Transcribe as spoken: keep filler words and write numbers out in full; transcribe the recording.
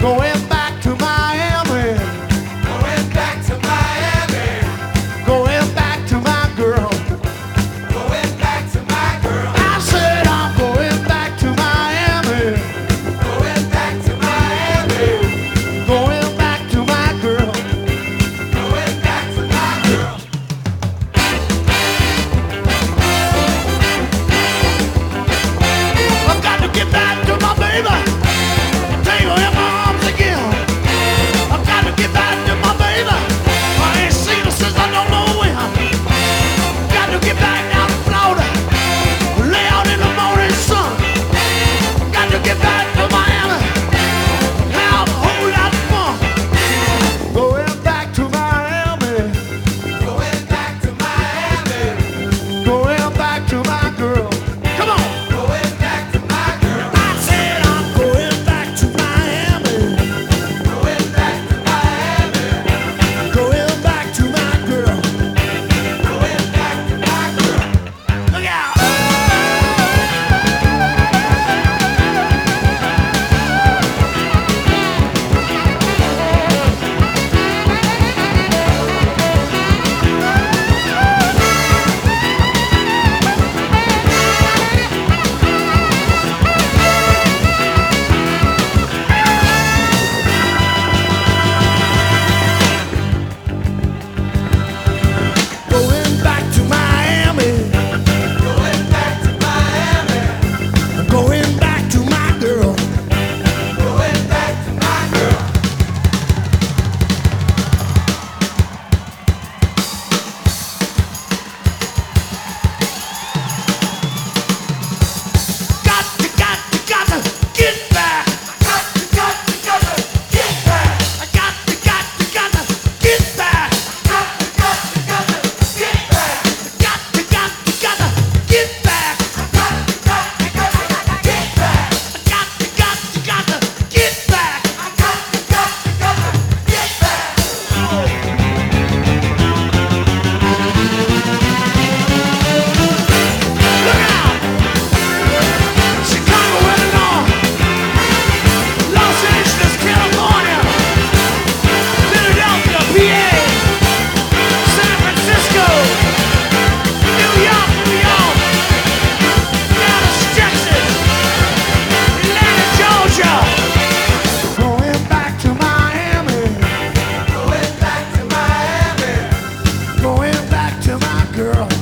Going back to Miami. Going back to Miami. Going back to my girl. Going back to my girl. I said I'm going back to Miami. Going back to Miami. Going back to my girl. Going back to my girl. I've got to get back to my baby. Take her in my arms again. I've got to get back to my baby. I ain't seen her since I don't know when. Got to get back down to Florida. Lay out in the morning sun. Got to get back to Miami. Have a whole lot of fun. Going back to Miami. Going back to Miami. Going back to my girl. Come on. Going back to my girl. I said I'm going back to Miami. Going back to Miami. Going back to my girl. Going back to my girl. Look out. Going back to Miami. Going back to Miami. Going back to my girl. Going back to my girl. Got to, got to, got to get back. Got to, got to, got to get back. I got to, got to, got to get back. Got to, got to, got to get back. Got to, got to, got to get back. Got to, got to, got to get back. I got to, got to, got to get back. I got to, got to, got to get back. Look out! Chicago, Illinois. Los Angeles, California. Philadelphia, P A. San Francisco. New York, New York. Dallas, Texas. Atlanta, Georgia. Going back to Miami. Going back to Miami. Going back to my girl.